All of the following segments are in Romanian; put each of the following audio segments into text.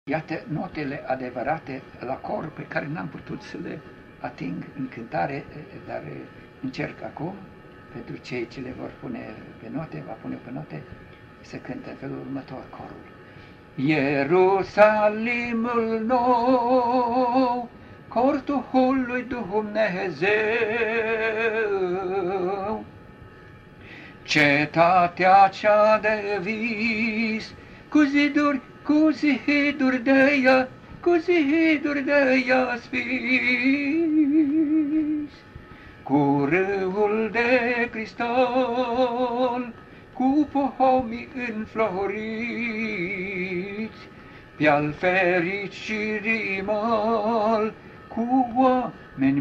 Iată notele adevărate la cor pe care n-am putut să le ating în cântare, dar încerc acum, pentru cei ce le vor pune pe note, va pune pe note, să cântă în felul următor corul. Ierusalimul nou, cortul lui Dumnezeu, cetatea cea de vis, cu ziduri de ea, cu ziduri de ea spis, cu râul de cristal, cu pomii înfloriți, pe-al fericirii mal, cu oameni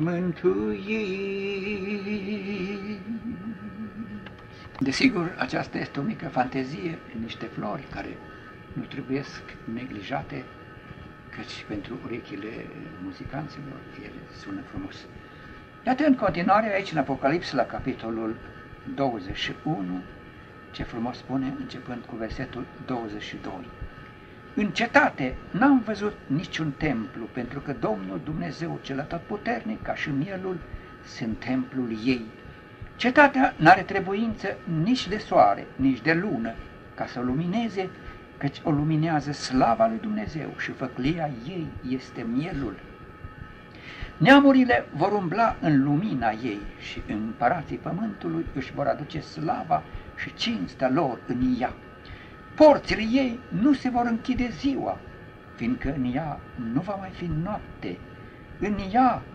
mântuiți. Desigur, aceasta este o mică fantezie în niște flori care nu trebuie neglijate, căci pentru urechile muzicanților ele sună frumos. Iată în continuare aici în Apocalipsa la capitolul 21, ce frumos spune începând cu versetul 22. În cetate n-am văzut niciun templu, pentru că Domnul Dumnezeu cel atotputernic ca și mielul sunt templul ei. Cetatea n-are trebuință nici de soare, nici de lună, ca să o lumineze, căci o luminează slava lui Dumnezeu și făclia ei este mielul. Neamurile vor umbla în lumina ei și împărații pământului își vor aduce slava și cinstea lor în ea. Porțile ei nu se vor închide ziua, fiindcă în ea nu va mai fi noapte. În ea